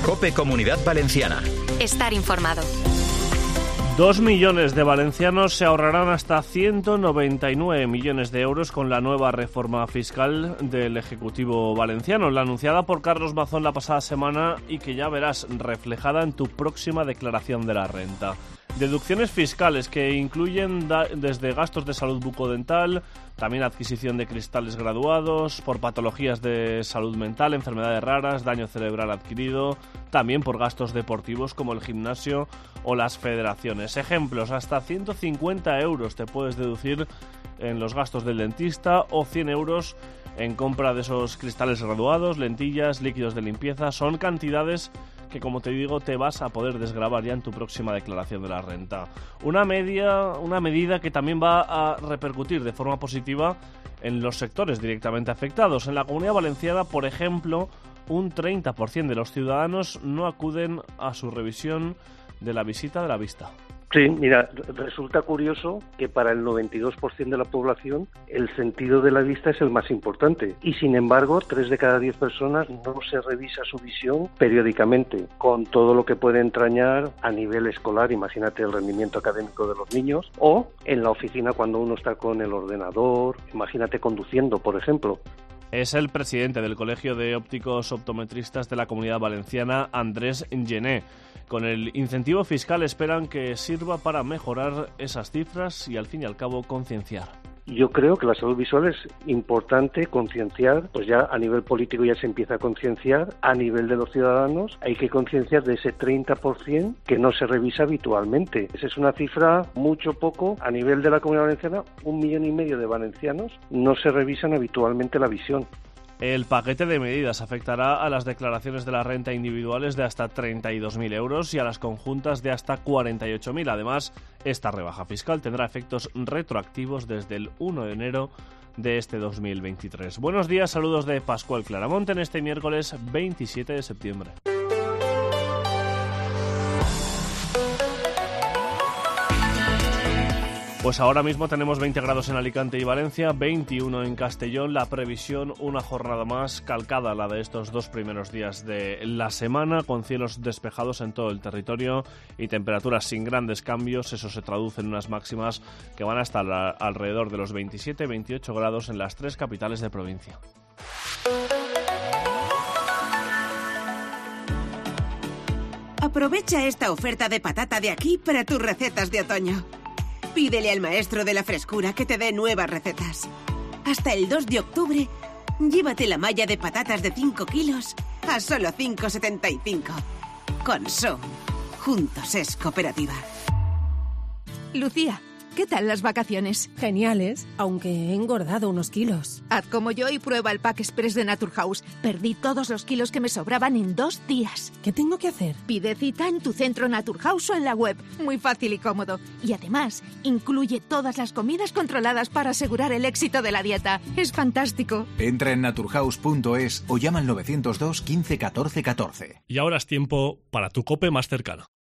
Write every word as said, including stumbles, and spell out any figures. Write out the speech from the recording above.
COPE Comunidad Valenciana. Estar informado. Dos millones de valencianos se ahorrarán hasta ciento noventa y nueve millones de euros con la nueva reforma fiscal del Ejecutivo valenciano, la anunciada por Carlos Mazón la pasada semana y que ya verás reflejada en tu próxima declaración de la renta. Deducciones fiscales que incluyen da- desde gastos de salud bucodental, también adquisición de cristales graduados, por patologías de salud mental, enfermedades raras, daño cerebral adquirido, también por gastos deportivos como el gimnasio o las federaciones. Ejemplos, hasta ciento cincuenta euros te puedes deducir en los gastos del dentista o cien euros en compra de esos cristales graduados, lentillas, líquidos de limpieza. Son cantidades que, como te digo, te vas a poder desgravar ya en tu próxima declaración de la renta. Una media, una medida que también va a repercutir de forma positiva en los sectores directamente afectados. En la Comunidad Valenciana, por ejemplo, un treinta por ciento de los ciudadanos no acuden a su revisión de la visita de la vista. Sí, mira, resulta curioso que para el noventa y dos por ciento de la población el sentido de la vista es el más importante y, sin embargo, tres de cada diez personas no se revisa su visión periódicamente, con todo lo que puede entrañar a nivel escolar. Imagínate el rendimiento académico de los niños, o en la oficina cuando uno está con el ordenador, imagínate conduciendo, por ejemplo. Es el presidente del Colegio de Ópticos Optometristas de la Comunidad Valenciana, Andrés Gené. Con el incentivo fiscal esperan que sirva para mejorar esas cifras y, al fin y al cabo, concienciar. Yo creo que la salud visual es importante concienciar, pues ya a nivel político ya se empieza a concienciar, a nivel de los ciudadanos hay que concienciar de ese treinta por ciento que no se revisa habitualmente. Esa es una cifra mucho poco. A nivel de la Comunidad Valenciana, un millón y medio de valencianos no se revisan habitualmente la visión. El paquete de medidas afectará a las declaraciones de la renta individuales de hasta treinta y dos mil euros y a las conjuntas de hasta cuarenta y ocho mil. Además, esta rebaja fiscal tendrá efectos retroactivos desde el uno de enero de este dos mil veintitrés. Buenos días, saludos de Pascual Claramonte en este miércoles veintisiete de septiembre. Pues ahora mismo tenemos veinte grados en Alicante y Valencia, veintiuno en Castellón. La previsión, una jornada más calcada a la de estos dos primeros días de la semana, con cielos despejados en todo el territorio y temperaturas sin grandes cambios. Eso se traduce en unas máximas que van hasta la, alrededor de los veintisiete veintiocho grados en las tres capitales de provincia. Aprovecha esta oferta de patata de aquí para tus recetas de otoño. Pídele al maestro de la frescura que te dé nuevas recetas. Hasta el dos de octubre, llévate la malla de patatas de cinco kilos a solo cinco setenta y cinco. Consum. Juntos es cooperativa. Lucía, ¿qué tal las vacaciones? Geniales, aunque he engordado unos kilos. Haz como yo y prueba el Pack Express de Naturhaus. Perdí todos los kilos que me sobraban en dos días. ¿Qué tengo que hacer? Pide cita en tu centro Naturhaus o en la web. Muy fácil y cómodo. Y además, incluye todas las comidas controladas para asegurar el éxito de la dieta. Es fantástico. Entra en naturhaus punto es o llama al novecientos dos quince catorce catorce. Y ahora es tiempo para tu COPE más cercano.